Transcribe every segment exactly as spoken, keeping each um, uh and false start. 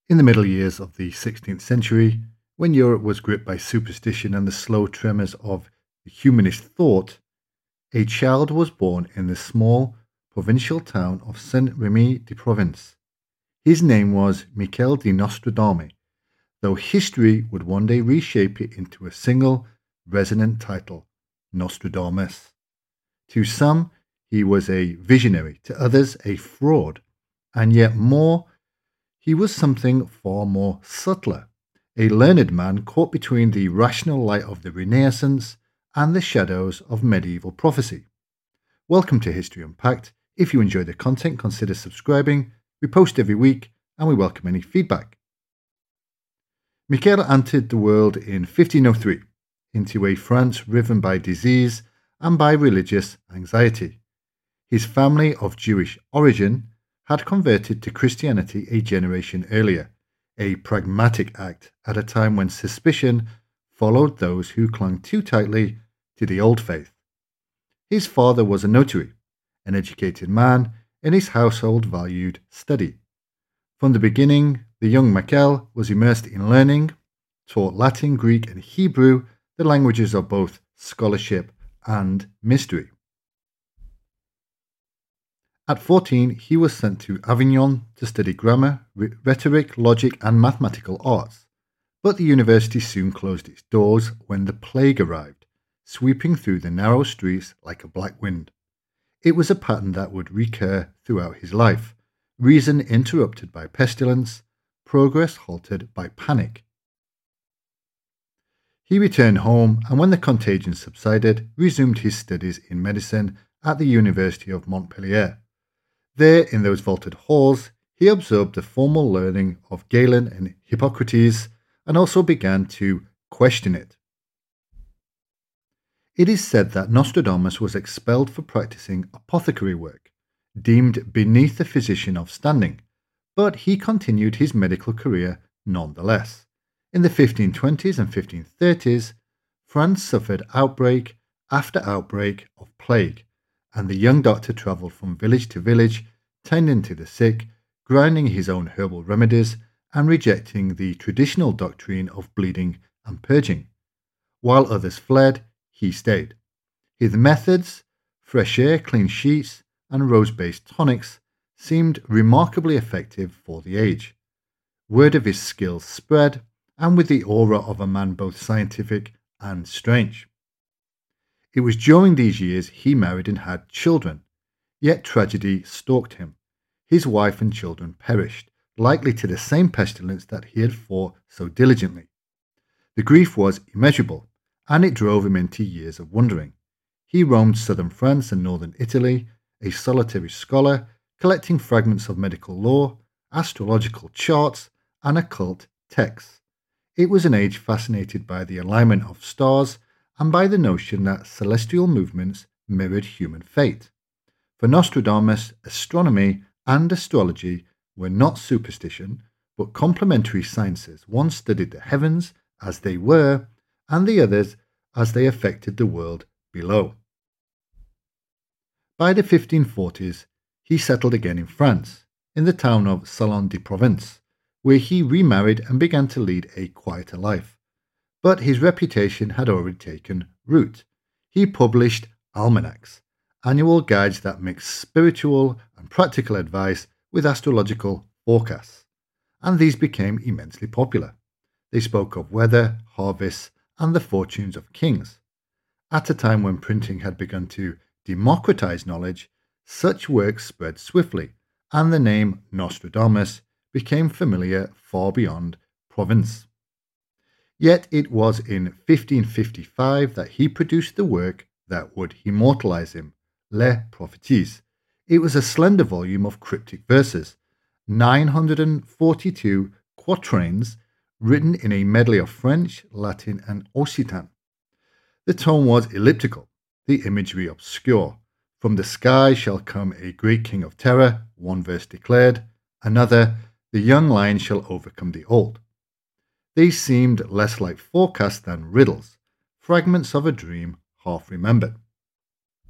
In the middle years of the sixteenth century, when Europe was gripped by superstition and the slow tremors of humanist thought, a child was born in the small provincial town of Saint-Rémy-de-Provence. His name was Michel de Nostradame, though history would one day reshape it into a single, resonant title, Nostradamus. To some, he was a visionary, to others, a fraud, and yet more, he was something far more subtler, a learned man caught between the rational light of the Renaissance and the shadows of medieval prophecy. Welcome to History Unpacked. If you enjoy the content, consider subscribing. We post every week and we welcome any feedback. Michel entered the world in fifteen oh three into a France riven by disease and by religious anxiety. His family of Jewish origin had converted to Christianity a generation earlier, a pragmatic act at a time when suspicion followed those who clung too tightly to the old faith. His father was a notary, an educated man, and his household valued study. From the beginning, the young Michel was immersed in learning, taught Latin, Greek, and Hebrew, the languages of both scholarship and mystery. At fourteen, he was sent to Avignon to study grammar, rhetoric, logic, and mathematical arts. But the university soon closed its doors when the plague arrived, sweeping through the narrow streets like a black wind. It was a pattern that would recur throughout his life, reason interrupted by pestilence, progress halted by panic. He returned home and when the contagion subsided, resumed his studies in medicine at the University of Montpellier. There, in those vaulted halls, he absorbed the formal learning of Galen and Hippocrates and also began to question it. It is said that Nostradamus was expelled for practicing apothecary work, deemed beneath the physician of standing, but he continued his medical career nonetheless. In the fifteen twenties and fifteen thirties, France suffered outbreak after outbreak of plague, and the young doctor travelled from village to village, tending to the sick, grinding his own herbal remedies, and rejecting the traditional doctrine of bleeding and purging. While others fled, he stayed. His methods, fresh air, clean sheets, and rose-based tonics, seemed remarkably effective for the age. Word of his skills spread, and with the aura of a man both scientific and strange. It was during these years he married and had children, yet tragedy stalked him. His wife and children perished, likely to the same pestilence that he had fought so diligently. The grief was immeasurable, and it drove him into years of wondering. He roamed southern France and northern Italy, a solitary scholar, collecting fragments of medical lore, astrological charts, and occult texts. It was an age fascinated by the alignment of stars and by the notion that celestial movements mirrored human fate. For Nostradamus, astronomy and astrology were not superstition, but complementary sciences. One studied the heavens as they were, and the others as they affected the world below. By the fifteen forties, he settled again in France, in the town of Salon-de-Provence, where he remarried and began to lead a quieter life. But his reputation had already taken root. He published almanacs, annual guides that mixed spiritual and practical advice with astrological forecasts, and these became immensely popular. They spoke of weather, harvests, and the fortunes of kings. At a time when printing had begun to democratize knowledge, such works spread swiftly, and the name Nostradamus became familiar far beyond Provence. Yet it was in fifteen fifty-five that he produced the work that would immortalize him, Les Prophéties. It was a slender volume of cryptic verses, nine hundred forty-two quatrains, written in a medley of French, Latin, and Occitan. The tone was elliptical, the imagery obscure. From the sky shall come a great king of terror, one verse declared, another, the young lion shall overcome the old. They seemed less like forecasts than riddles, fragments of a dream half remembered.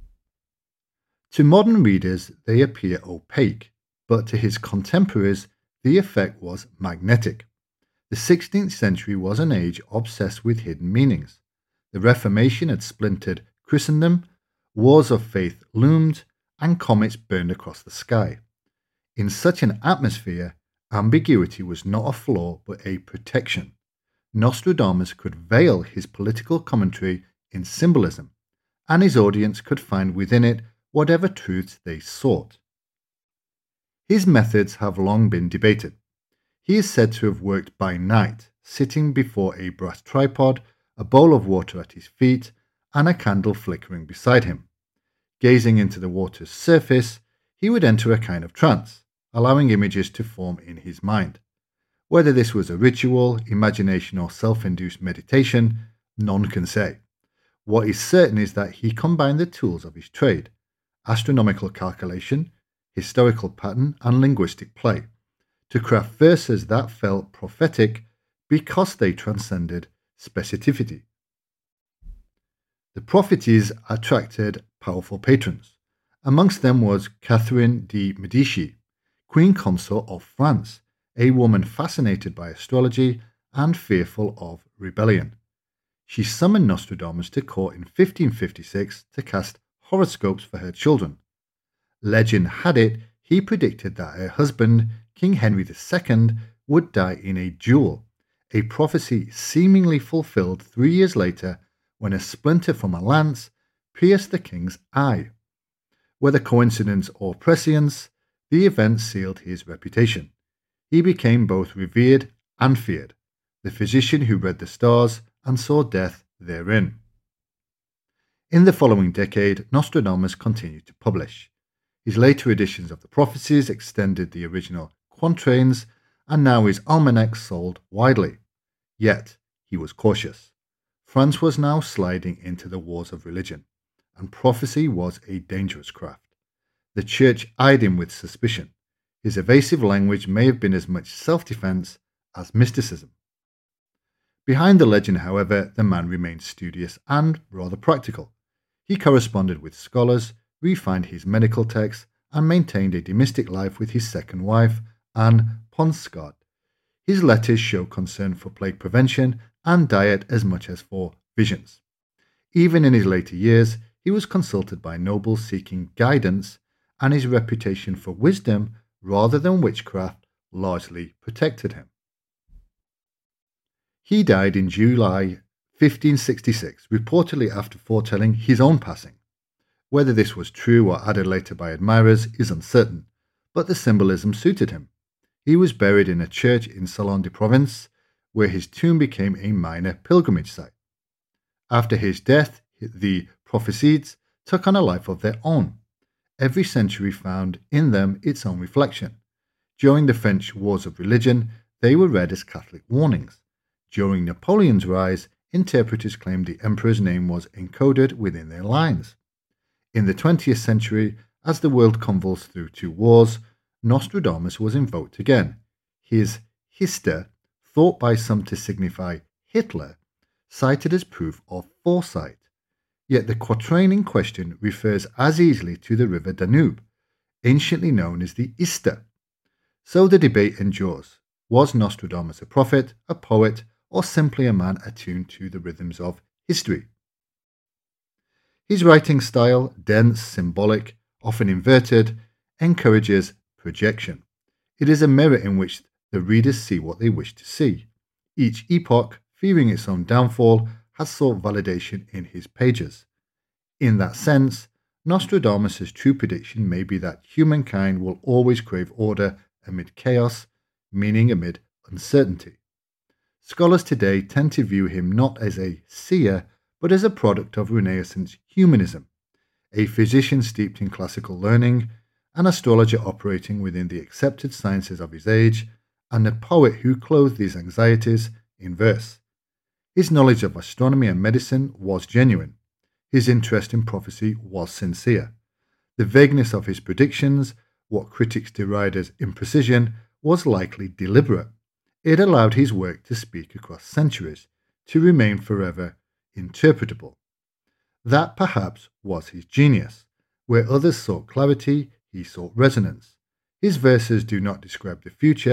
To modern readers, they appear opaque, but to his contemporaries, the effect was magnetic. The sixteenth century was an age obsessed with hidden meanings. The Reformation had splintered Christendom, wars of faith loomed, and comets burned across the sky. In such an atmosphere, ambiguity was not a flaw but a protection. Nostradamus could veil his political commentary in symbolism, and his audience could find within it whatever truths they sought. His methods have long been debated. He is said to have worked by night, sitting before a brass tripod, a bowl of water at his feet, and a candle flickering beside him. Gazing into the water's surface, he would enter a kind of trance, allowing images to form in his mind. Whether this was a ritual, imagination, or self-induced meditation, none can say. What is certain is that he combined the tools of his trade, astronomical calculation, historical pattern, and linguistic play, to craft verses that felt prophetic because they transcended specificity. The prophecies attracted powerful patrons. Amongst them was Catherine de' Medici, Queen Consort of France, a woman fascinated by astrology and fearful of rebellion. She summoned Nostradamus to court in fifteen fifty-six to cast horoscopes for her children. Legend had it he predicted that her husband, King Henry the Second, would die in a duel, a prophecy seemingly fulfilled three years later when a splinter from a lance pierced the king's eye. Whether coincidence or prescience, the event sealed his reputation. He became both revered and feared, the physician who read the stars and saw death therein. In the following decade, Nostradamus continued to publish. His later editions of the prophecies extended the original quatrains, and now his almanacs sold widely. Yet, he was cautious. France was now sliding into the wars of religion, and prophecy was a dangerous craft. The church eyed him with suspicion. His evasive language may have been as much self-defense as mysticism. Behind the legend, however, the man remained studious and rather practical. He corresponded with scholars, refined his medical texts, and maintained a domestic life with his second wife, Anne Ponsard. His letters show concern for plague prevention and diet as much as for visions. Even in his later years, he was consulted by nobles seeking guidance, and his reputation for wisdom rather than witchcraft largely protected him. He died in July fifteen sixty-six, reportedly after foretelling his own passing. Whether this was true or added later by admirers is uncertain, but the symbolism suited him. He was buried in a church in Salon de Provence, where his tomb became a minor pilgrimage site. After his death, the prophecies took on a life of their own. Every century found in them its own reflection. During the French Wars of Religion, they were read as Catholic warnings. During Napoleon's rise, interpreters claimed the emperor's name was encoded within their lines. In the twentieth century, as the world convulsed through two wars, Nostradamus was invoked again. His Hister, thought by some to signify Hitler, cited as proof of foresight. Yet the quatrain in question refers as easily to the river Danube, anciently known as the Ister. So the debate endures. Was Nostradamus a prophet, a poet, or simply a man attuned to the rhythms of history? His writing style, dense, symbolic, often inverted, encourages projection. It is a mirror in which the readers see what they wish to see. Each epoch, fearing its own downfall, has sought validation in his pages. In that sense, Nostradamus' true prediction may be that humankind will always crave order amid chaos, meaning amid uncertainty. Scholars today tend to view him not as a seer, but as a product of Renaissance humanism, a physician steeped in classical learning, an astrologer operating within the accepted sciences of his age, and a poet who clothed these anxieties in verse. His knowledge of astronomy and medicine was genuine. His interest in prophecy was sincere. The vagueness of his predictions, what critics deride as imprecision, was likely deliberate. It allowed his work to speak across centuries, to remain forever interpretable. That perhaps was his genius. Where others sought clarity, he sought resonance. His verses do not describe the future,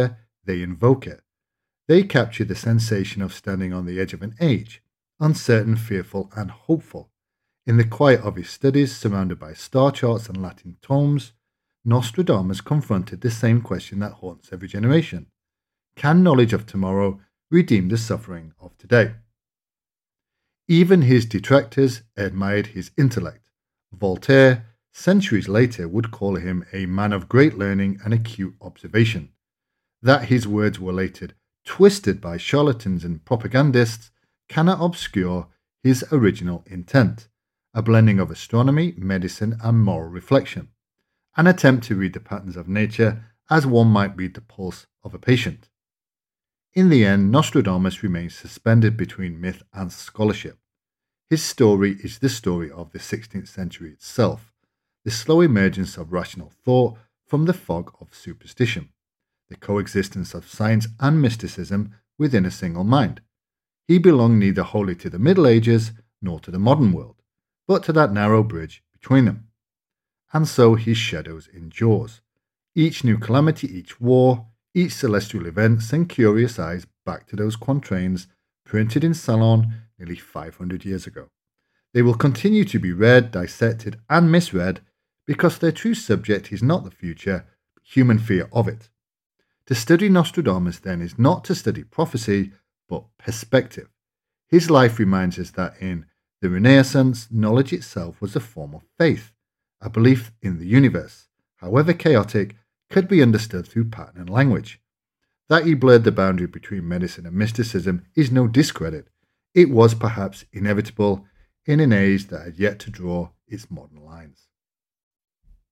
they invoke it. They capture the sensation of standing on the edge of an age, uncertain, fearful, and hopeful. In the quiet of his studies, surrounded by star charts and Latin tomes, Nostradamus confronted the same question that haunts every generation. Can knowledge of tomorrow redeem the suffering of today? Even his detractors admired his intellect. Voltaire, centuries later, would call him a man of great learning and acute observation. That his words were later twisted by charlatans and propagandists cannot obscure his original intent, a blending of astronomy, medicine, and moral reflection, an attempt to read the patterns of nature as one might read the pulse of a patient. In the end, Nostradamus remains suspended between myth and scholarship. His story is the story of the sixteenth century itself, the slow emergence of rational thought from the fog of superstition, the coexistence of science and mysticism within a single mind. He belonged neither wholly to the Middle Ages nor to the modern world, but to that narrow bridge between them. And so his shadows endures. Each new calamity, each war, each celestial event send curious eyes back to those quatrains printed in Salon nearly five hundred years ago. They will continue to be read, dissected, and misread because their true subject is not the future, but human fear of it. To study Nostradamus, then, is not to study prophecy, but perspective. His life reminds us that in the Renaissance, knowledge itself was a form of faith, a belief in the universe, however chaotic, could be understood through pattern and language. That he blurred the boundary between medicine and mysticism is no discredit. It was perhaps inevitable in an age that had yet to draw its modern lines.